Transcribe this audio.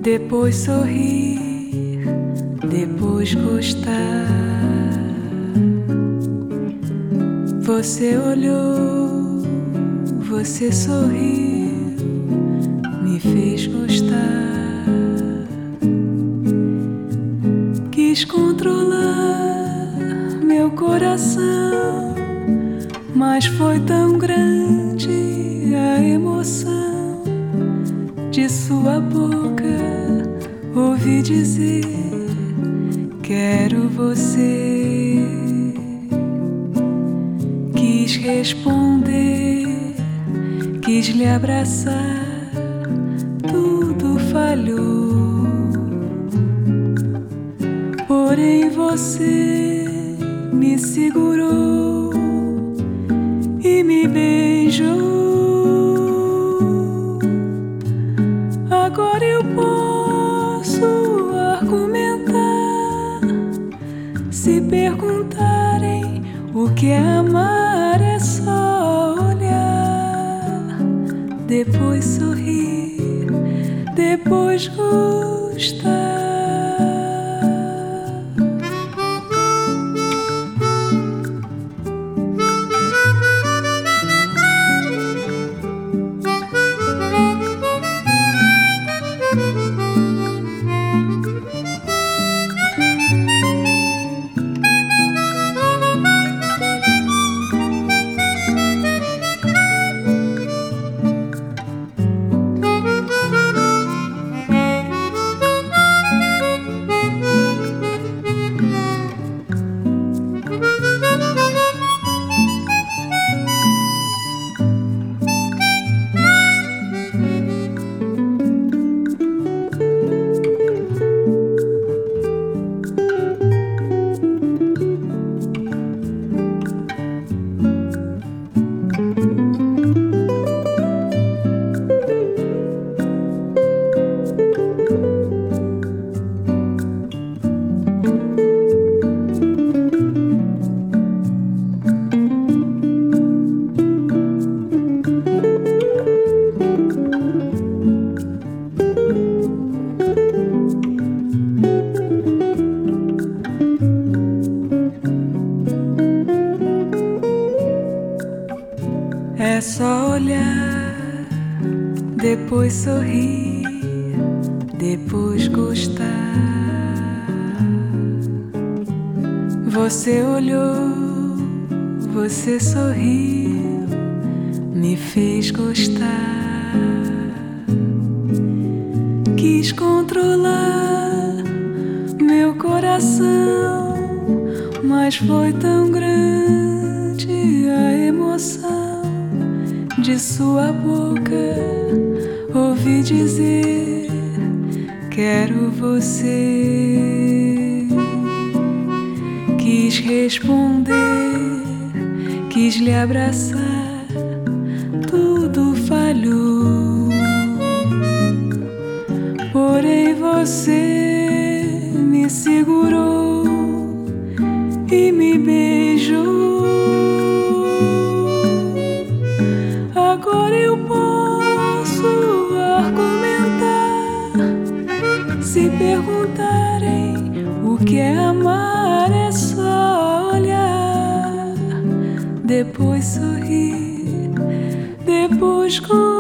depois sorrir, depois gostar. Você olhou, você sorriu, me fez gostar. Quis controlar meu coração, mas foi tão grande a emoção de sua boca. Ouvi dizer: quero você. Quis responder, quis lhe abraçar, tudo falhou. Porém você me segurou e me beijou. Agora eu posso argumentar. Se perguntarem o que é amar, é só olhar, depois sorrir, depois gostar. É só olhar, depois sorrir, depois gostar. Você olhou, você sorriu, me fez gostar. Quis controlar meu coração, mas foi tão grande a emoção de sua boca. Ouvi dizer: quero você. Quis responder, quis lhe abraçar, tudo falhou. Porém você me segurou e me beijou. Agora eu posso argumentar. Se perguntarem o que é amar, é só olhar, depois sorrir, depois gostar.